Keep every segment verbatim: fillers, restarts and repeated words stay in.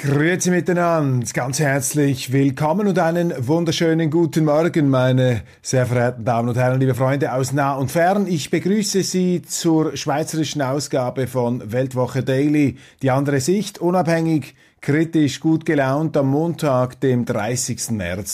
Grüezi miteinander, ganz herzlich willkommen und einen wunderschönen guten Morgen, meine sehr verehrten Damen und Herren, liebe Freunde aus nah und fern. Ich begrüße Sie zur schweizerischen Ausgabe von Weltwoche Daily, die andere Sicht, unabhängig, kritisch, gut gelaunt am Montag, dem dreißigsten März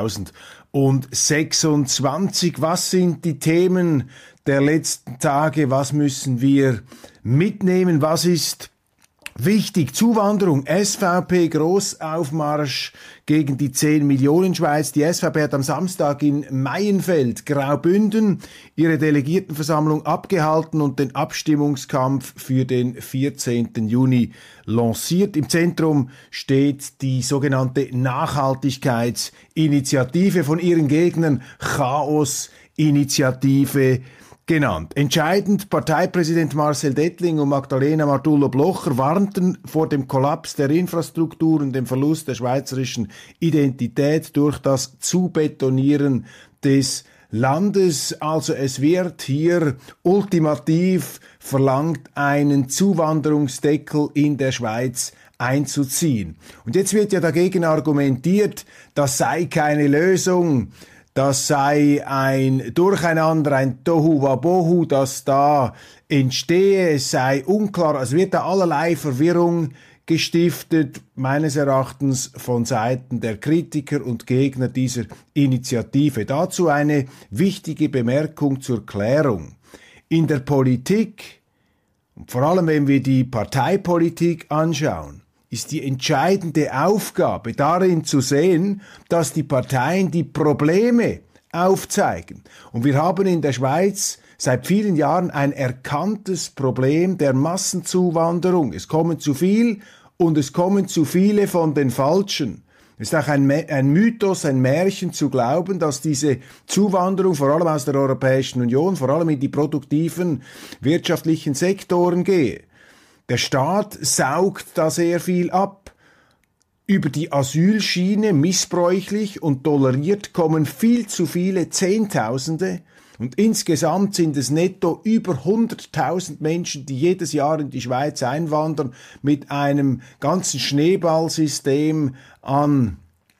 zweitausendsechsundzwanzig. Was sind die Themen der letzten Tage? Was müssen wir mitnehmen? Was ist wichtig? Zuwanderung, S V P Großaufmarsch gegen die zehn Millionen Schweiz. Die S V P hat am Samstag in Maienfeld, Graubünden, ihre Delegiertenversammlung abgehalten und den Abstimmungskampf für den vierzehnten Juni lanciert. Im Zentrum steht die sogenannte Nachhaltigkeitsinitiative, von ihren Gegnern Chaos-Initiative genannt. Entscheidend, Parteipräsident Marcel Dettling und Magdalena Martullo-Blocher warnten vor dem Kollaps der Infrastruktur und dem Verlust der schweizerischen Identität durch das Zubetonieren des Landes. Also es wird hier ultimativ verlangt, einen Zuwanderungsdeckel in der Schweiz einzuziehen. Und jetzt wird ja dagegen argumentiert, das sei keine Lösung. Das sei ein Durcheinander, ein Tohu Wabohu, das da entstehe. Es sei unklar, also wird da allerlei Verwirrung gestiftet, meines Erachtens von Seiten der Kritiker und Gegner dieser Initiative. Dazu eine wichtige Bemerkung zur Klärung. In der Politik, und vor allem wenn wir die Parteipolitik anschauen, ist die entscheidende Aufgabe darin zu sehen, dass die Parteien die Probleme aufzeigen. Und wir haben in der Schweiz seit vielen Jahren ein erkanntes Problem der Massenzuwanderung. Es kommen zu viel und es kommen zu viele von den Falschen. Es ist auch ein, ein Mythos, ein Märchen zu glauben, dass diese Zuwanderung vor allem aus der Europäischen Union, vor allem in die produktiven wirtschaftlichen Sektoren gehe. Der Staat saugt da sehr viel ab. Über die Asylschiene, missbräuchlich und toleriert, kommen viel zu viele Zehntausende. Und insgesamt sind es netto über hunderttausend Menschen, die jedes Jahr in die Schweiz einwandern, mit einem ganzen Schneeballsystem an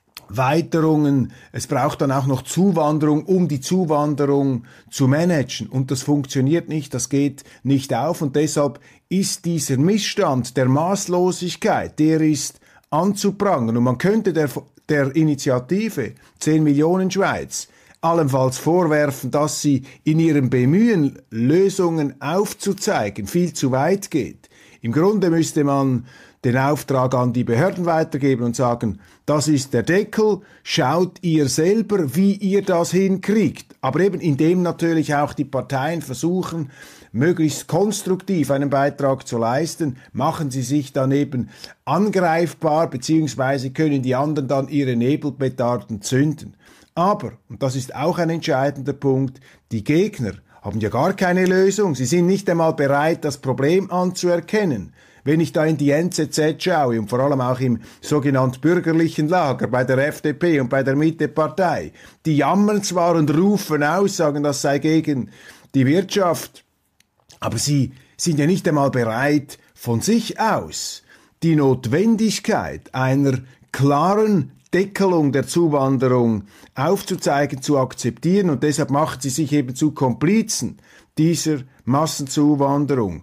Weiterungen. Es braucht dann auch noch Zuwanderung, um die Zuwanderung zu managen. Und das funktioniert nicht, das geht nicht auf. Und deshalb ist dieser Missstand der Maßlosigkeit, der ist anzuprangern. Und man könnte der, der Initiative zehn Millionen Schweiz allenfalls vorwerfen, dass sie in ihrem Bemühen, Lösungen aufzuzeigen, viel zu weit geht. Im Grunde müsste man den Auftrag an die Behörden weitergeben und sagen, das ist der Deckel, schaut ihr selber, wie ihr das hinkriegt. Aber eben indem natürlich auch die Parteien versuchen, möglichst konstruktiv einen Beitrag zu leisten, machen sie sich dann eben angreifbar, beziehungsweise können die anderen dann ihre Nebelpetarden zünden. Aber, und das ist auch ein entscheidender Punkt, die Gegner haben ja gar keine Lösung. Sie sind nicht einmal bereit, das Problem anzuerkennen. Wenn ich da in die N Z Z schaue und vor allem auch im sogenannten bürgerlichen Lager, bei der F D P und bei der Mittepartei, die jammern zwar und rufen aus, sagen, das sei gegen die Wirtschaft, aber sie sind ja nicht einmal bereit, von sich aus die Notwendigkeit einer klaren Deckelung der Zuwanderung aufzuzeigen, zu akzeptieren, und deshalb machen sie sich eben zu Komplizen dieser Massenzuwanderung.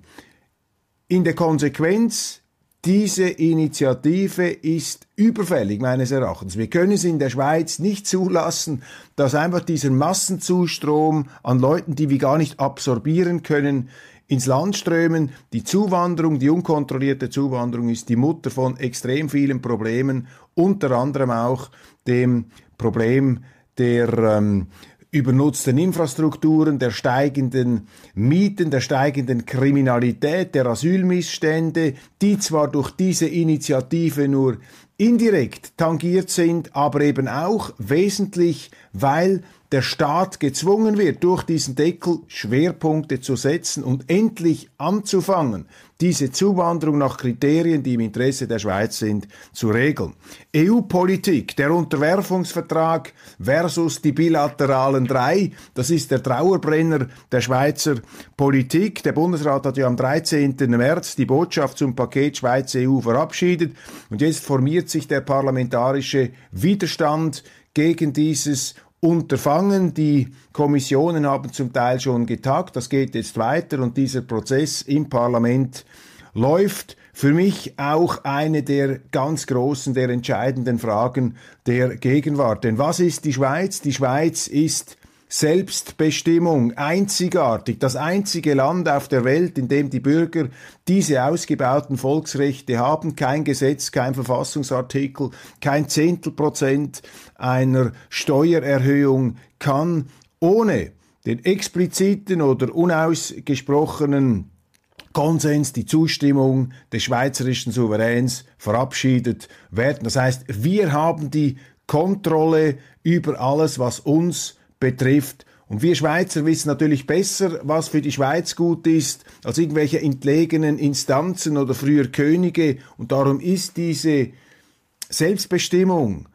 In der Konsequenz, diese Initiative ist überfällig meines Erachtens. Wir können es in der Schweiz nicht zulassen, dass einfach dieser Massenzustrom an Leuten, die wir gar nicht absorbieren können, ins Land strömen. Die Zuwanderung, die unkontrollierte Zuwanderung ist die Mutter von extrem vielen Problemen, unter anderem auch dem Problem der ähm, übernutzten Infrastrukturen, der steigenden Mieten, der steigenden Kriminalität, der Asylmissstände, die zwar durch diese Initiative nur indirekt tangiert sind, aber eben auch wesentlich, weil der Staat gezwungen wird, durch diesen Deckel Schwerpunkte zu setzen und endlich anzufangen, diese Zuwanderung nach Kriterien, die im Interesse der Schweiz sind, zu regeln. E U-Politik, der Unterwerfungsvertrag versus die bilateralen drei, das ist der Trauerbrenner der Schweizer Politik. Der Bundesrat hat ja am dreizehnten März die Botschaft zum Paket Schweiz-E U verabschiedet und jetzt formiert sich der parlamentarische Widerstand gegen dieses Unterfangen. Die Kommissionen haben zum Teil schon getagt, das geht jetzt weiter und dieser Prozess im Parlament läuft. Für mich auch eine der ganz großen, der entscheidenden Fragen der Gegenwart. Denn was ist die Schweiz? Die Schweiz ist Selbstbestimmung, einzigartig, das einzige Land auf der Welt, in dem die Bürger diese ausgebauten Volksrechte haben, kein Gesetz, kein Verfassungsartikel, kein Zehntelprozent einer Steuererhöhung kann ohne den expliziten oder unausgesprochenen Konsens, die Zustimmung des schweizerischen Souveräns verabschiedet werden. Das heißt, wir haben die Kontrolle über alles, was uns betrifft. Und wir Schweizer wissen natürlich besser, was für die Schweiz gut ist, als irgendwelche entlegenen Instanzen oder früher Könige. Und darum ist diese Selbstbestimmung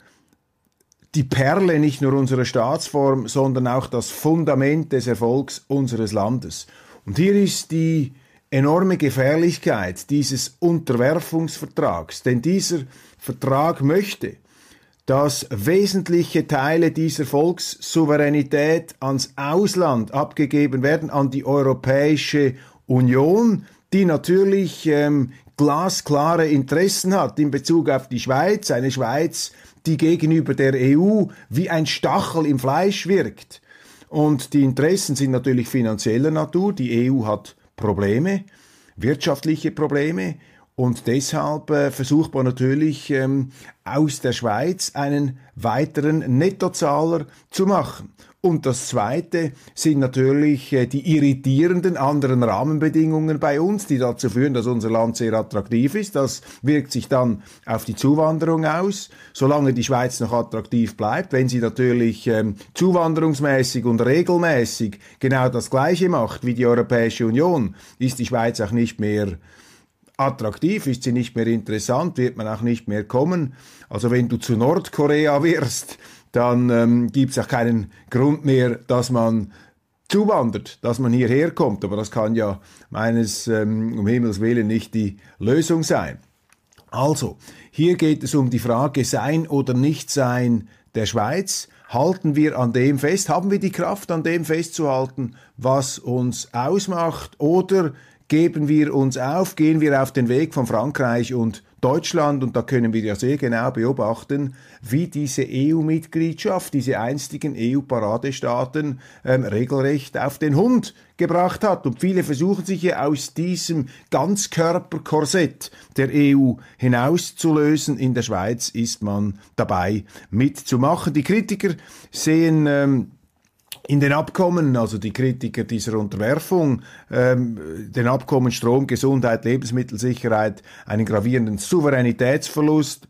die Perle nicht nur unserer Staatsform, sondern auch das Fundament des Erfolgs unseres Landes. Und hier ist die enorme Gefährlichkeit dieses Unterwerfungsvertrags, denn dieser Vertrag möchte, dass wesentliche Teile dieser Volkssouveränität ans Ausland abgegeben werden, an die Europäische Union, die natürlich ähm, glasklare Interessen hat in Bezug auf die Schweiz, eine Schweiz, die gegenüber der E U wie ein Stachel im Fleisch wirkt. Und die Interessen sind natürlich finanzieller Natur, die E U hat Probleme, wirtschaftliche Probleme, und deshalb äh, versucht man natürlich ähm, aus der Schweiz einen weiteren Nettozahler zu machen. Und das Zweite sind natürlich äh, die irritierenden anderen Rahmenbedingungen bei uns, die dazu führen, dass unser Land sehr attraktiv ist. Das wirkt sich dann auf die Zuwanderung aus, solange die Schweiz noch attraktiv bleibt. Wenn sie natürlich ähm, zuwanderungsmäßig und regelmäßig genau das Gleiche macht wie die Europäische Union, ist die Schweiz auch nicht mehr attraktiv, ist sie nicht mehr interessant, wird man auch nicht mehr kommen. Also wenn du zu Nordkorea wirst, dann ähm, gibt es auch keinen Grund mehr, dass man zuwandert, dass man hierher kommt. Aber das kann ja meines, ähm, um Himmels Willen, nicht die Lösung sein. Also, hier geht es um die Frage Sein oder Nichtsein der Schweiz. Halten wir an dem fest? Haben wir die Kraft, an dem festzuhalten, was uns ausmacht? Oder geben wir uns auf, gehen wir auf den Weg von Frankreich und Deutschland, und da können wir ja sehr genau beobachten, wie diese E U-Mitgliedschaft, diese einstigen E U-Paradestaaten ähm, regelrecht auf den Hund gebracht hat. Und viele versuchen sich ja aus diesem Ganzkörperkorsett der E U hinauszulösen. In der Schweiz ist man dabei mitzumachen. Die Kritiker sehen ähm, in den Abkommen, also die Kritiker dieser Unterwerfung, ähm, den Abkommen Strom, Gesundheit, Lebensmittelsicherheit, einen gravierenden Souveränitätsverlust,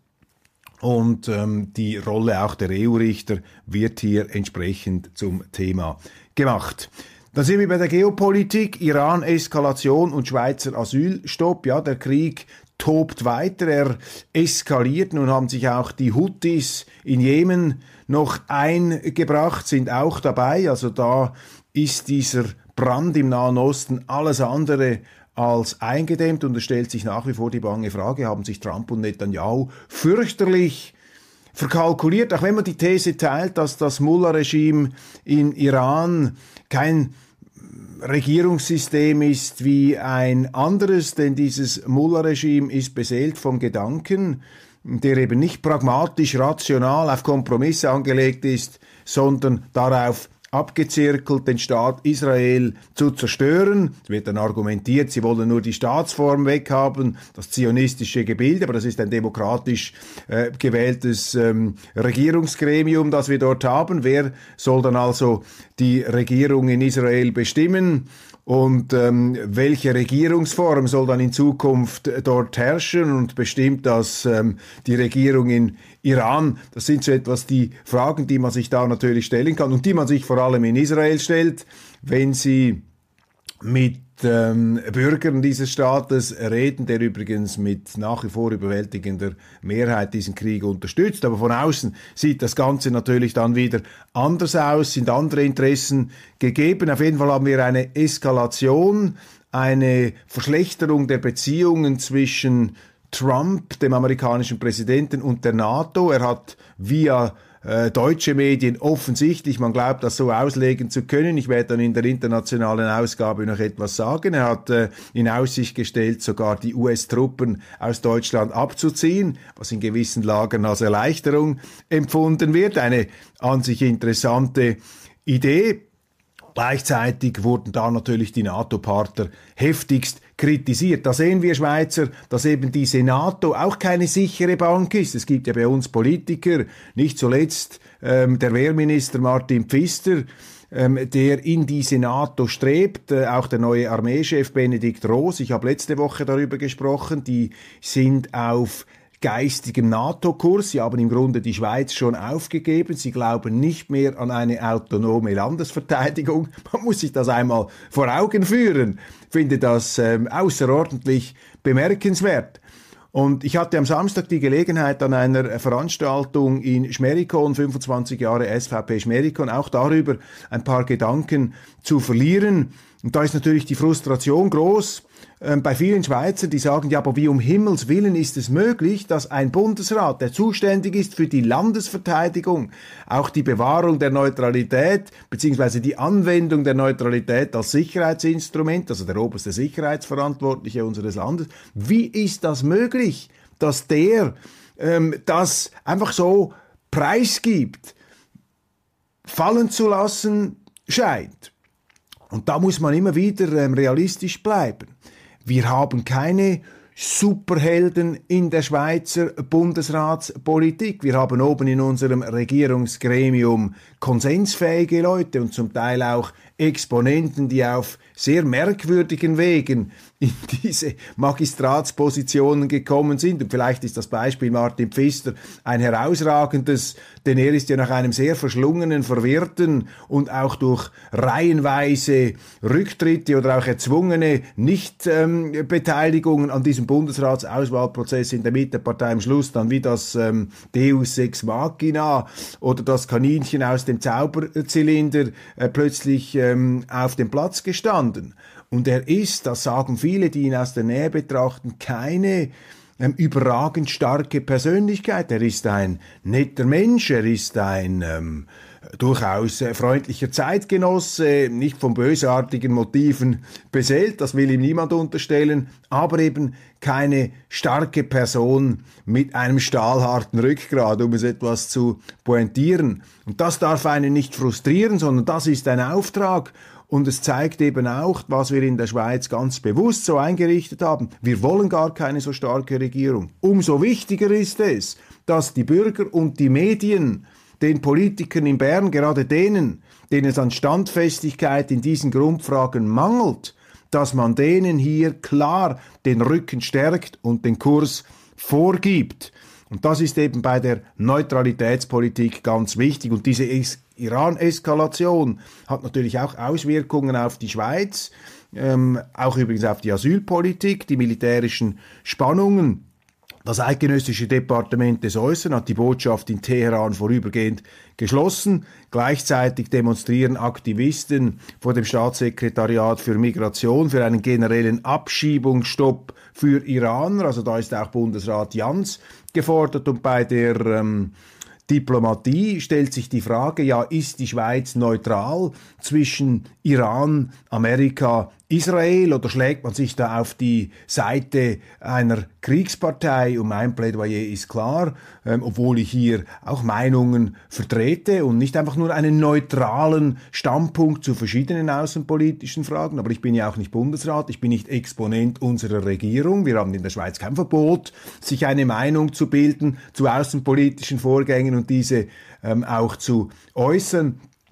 und ähm, die Rolle auch der E U-Richter wird hier entsprechend zum Thema gemacht. Dann sind wir bei der Geopolitik, Iran-Eskalation und Schweizer Asylstopp. Ja, der Krieg tobt weiter, er eskaliert. Nun haben sich auch die Houthis in Jemen noch eingebracht, sind auch dabei. Also da ist dieser Brand im Nahen Osten alles andere als eingedämmt, und es stellt sich nach wie vor die bange Frage, haben sich Trump und Netanyahu fürchterlich verkalkuliert, auch wenn man die These teilt, dass das Mullah-Regime in Iran kein Regierungssystem ist wie ein anderes, denn dieses Mullah-Regime ist beseelt vom Gedanken, der eben nicht pragmatisch, rational auf Kompromisse angelegt ist, sondern darauf abgezirkelt, den Staat Israel zu zerstören. Es wird dann argumentiert, sie wollen nur die Staatsform weghaben, das zionistische Gebilde, aber das ist ein demokratisch äh, gewähltes ähm, Regierungsgremium, das wir dort haben. Wer soll dann also die Regierung in Israel bestimmen? Und ähm, welche Regierungsform soll dann in Zukunft dort herrschen und bestimmt das ähm, die Regierung in Iran? Das sind so etwas die Fragen, die man sich da natürlich stellen kann und die man sich vor allem in Israel stellt, wenn sie mit ähm, Bürgern dieses Staates reden, der übrigens mit nach wie vor überwältigender Mehrheit diesen Krieg unterstützt. Aber von außen sieht das Ganze natürlich dann wieder anders aus, sind andere Interessen gegeben. Auf jeden Fall haben wir eine Eskalation, eine Verschlechterung der Beziehungen zwischen Trump, dem amerikanischen Präsidenten, und der NATO. Er hat via Äh, deutsche Medien offensichtlich, man glaubt, das so auslegen zu können. Ich werde dann in der internationalen Ausgabe noch etwas sagen. Er hat äh, in Aussicht gestellt, sogar die U S-Truppen aus Deutschland abzuziehen, was in gewissen Lagern als Erleichterung empfunden wird. Eine an sich interessante Idee. Gleichzeitig wurden da natürlich die NATO-Partner heftigst kritisiert. Da sehen wir Schweizer, dass eben diese NATO auch keine sichere Bank ist. Es gibt ja bei uns Politiker, nicht zuletzt ähm, der Wehrminister Martin Pfister, ähm, der in diese NATO strebt, äh, auch der neue Armeechef Benedikt Roos. Ich habe letzte Woche darüber gesprochen, die sind auf geistigem NATO-Kurs. Sie haben im Grunde die Schweiz schon aufgegeben. Sie glauben nicht mehr an eine autonome Landesverteidigung. Man muss sich das einmal vor Augen führen. Ich finde das ähm, außerordentlich bemerkenswert. Und ich hatte am Samstag die Gelegenheit, an einer Veranstaltung in Schmerikon, fünfundzwanzig Jahre S V P Schmerikon, auch darüber ein paar Gedanken zu verlieren. Und da ist natürlich die Frustration groß äh, bei vielen Schweizern, die sagen, ja, aber wie um Himmels Willen ist es möglich, dass ein Bundesrat, der zuständig ist für die Landesverteidigung, auch die Bewahrung der Neutralität beziehungsweise die Anwendung der Neutralität als Sicherheitsinstrument, also der oberste Sicherheitsverantwortliche unseres Landes, wie ist das möglich, dass der ähm, das einfach so preisgibt, fallen zu lassen scheint? Und da muss man immer wieder ähm, realistisch bleiben. Wir haben keine Superhelden in der Schweizer Bundesratspolitik. Wir haben oben in unserem Regierungsgremium konsensfähige Leute und zum Teil auch Exponenten, die auf sehr merkwürdigen Wegen in diese Magistratspositionen gekommen sind. Und vielleicht ist das Beispiel Martin Pfister ein herausragendes, denn er ist ja nach einem sehr verschlungenen, verwirrten und auch durch reihenweise Rücktritte oder auch erzwungene Nichtbeteiligungen ähm, an diesem Bundesratsauswahlprozess in der Mittepartei am Schluss dann wie das ähm, Deus Ex Machina oder das Kaninchen aus dem Zauberzylinder äh, plötzlich ähm, auf dem Platz gestanden. Und er ist, das sagen viele, die ihn aus der Nähe betrachten, keine ähm, überragend starke Persönlichkeit. Er ist ein netter Mensch, er ist ein ähm, durchaus äh, freundlicher Zeitgenosse, nicht von bösartigen Motiven beseelt, das will ihm niemand unterstellen, aber eben keine starke Person mit einem stahlharten Rückgrat, um es etwas zu pointieren. Und das darf einen nicht frustrieren, sondern das ist ein Auftrag. Und es zeigt eben auch, was wir in der Schweiz ganz bewusst so eingerichtet haben. Wir wollen gar keine so starke Regierung. Umso wichtiger ist es, dass die Bürger und die Medien den Politikern in Bern, gerade denen, denen es an Standfestigkeit in diesen Grundfragen mangelt, dass man denen hier klar den Rücken stärkt und den Kurs vorgibt. Und das ist eben bei der Neutralitätspolitik ganz wichtig. Und diese Iran-Eskalation hat natürlich auch Auswirkungen auf die Schweiz, ähm, auch übrigens auf die Asylpolitik, die militärischen Spannungen. Das Eidgenössische Departement des Äußeren hat die Botschaft in Teheran vorübergehend geschlossen. Gleichzeitig demonstrieren Aktivisten vor dem Staatssekretariat für Migration für einen generellen Abschiebungsstopp für Iraner. Also da ist auch Bundesrat Jans gefordert. Und bei der ähm, Diplomatie stellt sich die Frage, ja, ist die Schweiz neutral zwischen Iran, Amerika, Israel oder schlägt man sich da auf die Seite einer Kriegspartei? Und mein Plädoyer ist klar, ähm, obwohl ich hier auch Meinungen vertrete und nicht einfach nur einen neutralen Standpunkt zu verschiedenen außenpolitischen Fragen, aber ich bin ja auch nicht Bundesrat, ich bin nicht Exponent unserer Regierung. Wir haben in der Schweiz kein Verbot, sich eine Meinung zu bilden zu außenpolitischen Vorgängen und diese ähm, auch zu äußern.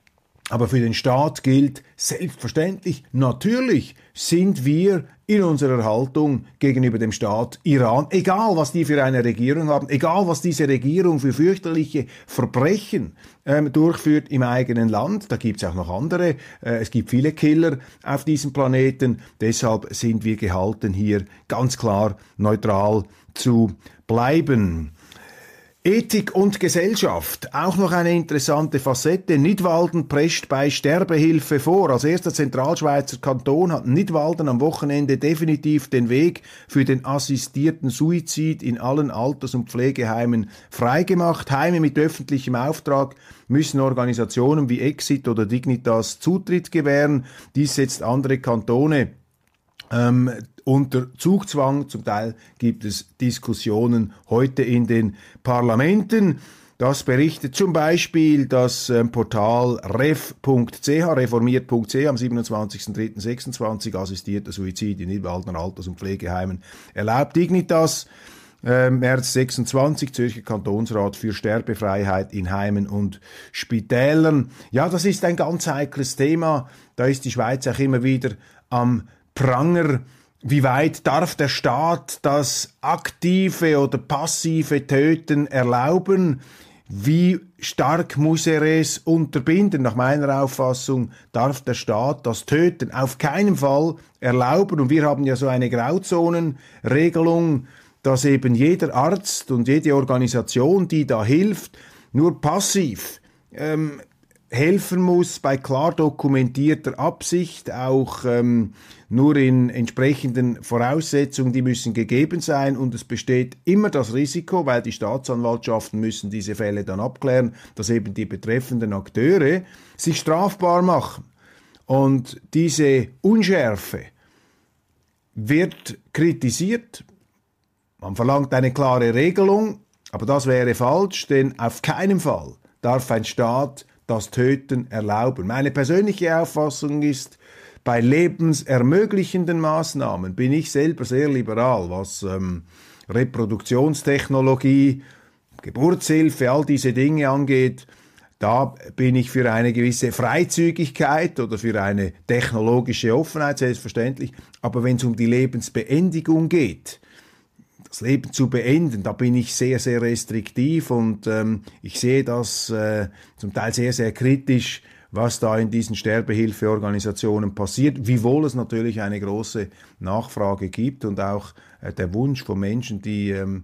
Aber für den Staat gilt selbstverständlich, natürlich sind wir in unserer Haltung gegenüber dem Staat Iran, egal was die für eine Regierung haben, egal was diese Regierung für fürchterliche Verbrechen ähm, durchführt im eigenen Land. Da gibt es auch noch andere. Äh, es gibt viele Killer auf diesem Planeten. Deshalb sind wir gehalten, hier ganz klar neutral zu bleiben. Ethik und Gesellschaft, auch noch eine interessante Facette. Nidwalden prescht bei Sterbehilfe vor. Als erster Zentralschweizer Kanton hat Nidwalden am Wochenende definitiv den Weg für den assistierten Suizid in allen Alters- und Pflegeheimen freigemacht. Heime mit öffentlichem Auftrag müssen Organisationen wie Exit oder Dignitas Zutritt gewähren. Dies setzt andere Kantone Ähm, unter Zugzwang. Zum Teil gibt es Diskussionen heute in den Parlamenten. Das berichtet zum Beispiel das ähm, Portal ref punkt c h, reformiert punkt c h am siebenundzwanzigsten dritten sechsundzwanzig, assistierter Suizid in Nidwalden Alters- und Pflegeheimen erlaubt. Dignitas, äh, März sechsundzwanzig, Zürcher Kantonsrat für Sterbefreiheit in Heimen und Spitälern. Ja, das ist ein ganz heikles Thema. Da ist die Schweiz auch immer wieder am Pranger. Wie weit darf der Staat das aktive oder passive Töten erlauben? Wie stark muss er es unterbinden? Nach meiner Auffassung darf der Staat das Töten auf keinen Fall erlauben. Und wir haben ja so eine Grauzonenregelung, dass eben jeder Arzt und jede Organisation, die da hilft, nur passiv ähm, helfen muss bei klar dokumentierter Absicht, auch ähm, nur in entsprechenden Voraussetzungen, die müssen gegeben sein, und es besteht immer das Risiko, weil die Staatsanwaltschaften müssen diese Fälle dann abklären, dass eben die betreffenden Akteure sich strafbar machen. Und diese Unschärfe wird kritisiert, man verlangt eine klare Regelung, aber das wäre falsch, denn auf keinen Fall darf ein Staat das Töten erlauben. Meine persönliche Auffassung ist, bei lebensermöglichenden Maßnahmen bin ich selber sehr liberal, was ähm, Reproduktionstechnologie, Geburtshilfe, all diese Dinge angeht. Da bin ich für eine gewisse Freizügigkeit oder für eine technologische Offenheit, selbstverständlich. Aber wenn es um die Lebensbeendigung geht, das Leben zu beenden, da bin ich sehr, sehr restriktiv, und ähm, ich sehe das äh, zum Teil sehr, sehr kritisch, was da in diesen Sterbehilfeorganisationen passiert, wiewohl es natürlich eine große Nachfrage gibt und auch äh, der Wunsch von Menschen, die ähm,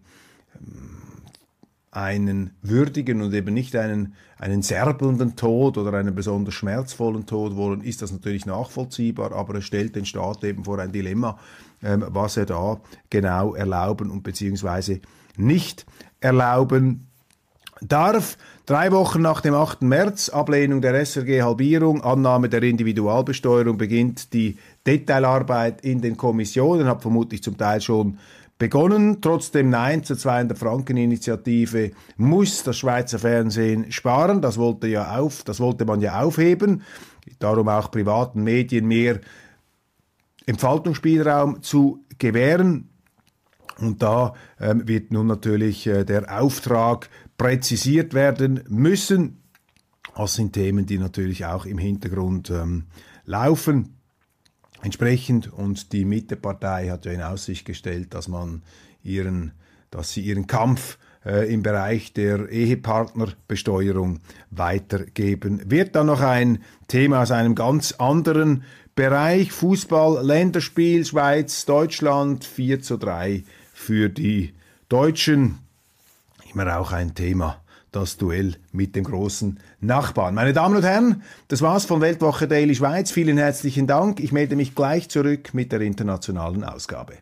einen würdigen und eben nicht einen, einen serbelnden Tod oder einen besonders schmerzvollen Tod wollen, ist das natürlich nachvollziehbar, aber es stellt den Staat eben vor ein Dilemma, ähm, was er da genau erlauben und beziehungsweise nicht erlauben darf. Drei Wochen nach dem achten März, Ablehnung der S R G-Halbierung, Annahme der Individualbesteuerung, beginnt die Detailarbeit in den Kommissionen, hat vermutlich zum Teil schon begonnen. Trotzdem Nein zur zweihundert-Franken-Initiative muss das Schweizer Fernsehen sparen. Das wollte, ja auf, das wollte man ja aufheben. Darum auch privaten Medien mehr Entfaltungsspielraum zu gewähren. Und da ähm, wird nun natürlich äh, der Auftrag präzisiert werden müssen. Das sind Themen, die natürlich auch im Hintergrund ähm, laufen. Entsprechend, und die Mittepartei hat ja in Aussicht gestellt, dass man ihren, dass sie ihren Kampf äh, im Bereich der Ehepartnerbesteuerung weitergeben wird. Dann noch ein Thema aus einem ganz anderen Bereich: Fußball, Länderspiel, Schweiz, Deutschland, vier zu drei für die Deutschen. Immer auch ein Thema, das Duell mit dem großen Nachbarn. Meine Damen und Herren, das war's von Weltwoche Daily Schweiz. Vielen herzlichen Dank. Ich melde mich gleich zurück mit der internationalen Ausgabe.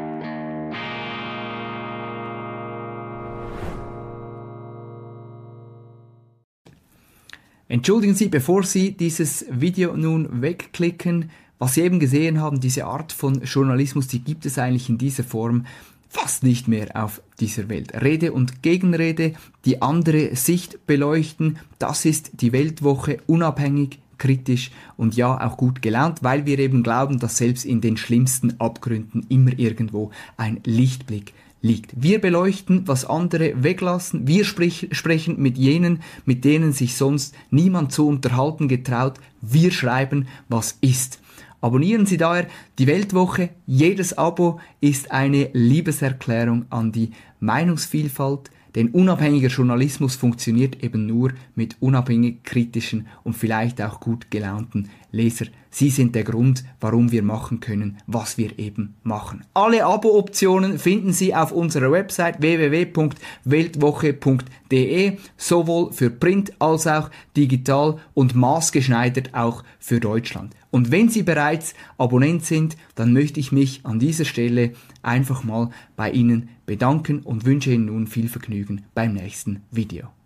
Entschuldigen Sie, bevor Sie dieses Video nun wegklicken, was Sie eben gesehen haben, diese Art von Journalismus, die gibt es eigentlich in dieser Form fast nicht mehr auf dieser Welt. Rede und Gegenrede, die andere Sicht beleuchten, das ist die Weltwoche, unabhängig, kritisch und ja, auch gut gelaunt, weil wir eben glauben, dass selbst in den schlimmsten Abgründen immer irgendwo ein Lichtblick liegt. Wir beleuchten, was andere weglassen. Wir sprich, sprechen mit jenen, mit denen sich sonst niemand zu unterhalten getraut. Wir schreiben, was ist. Abonnieren Sie daher die Weltwoche. Jedes Abo ist eine Liebeserklärung an die Meinungsvielfalt, denn unabhängiger Journalismus funktioniert eben nur mit unabhängig kritischen und vielleicht auch gut gelaunten Leser. Sie sind der Grund, warum wir machen können, was wir eben machen. Alle Abo-Optionen finden Sie auf unserer Website w w w punkt weltwoche punkt d e, sowohl für Print als auch digital und maßgeschneidert auch für Deutschland. Und wenn Sie bereits Abonnent sind, dann möchte ich mich an dieser Stelle einfach mal bei Ihnen bedanken und wünsche Ihnen nun viel Vergnügen beim nächsten Video.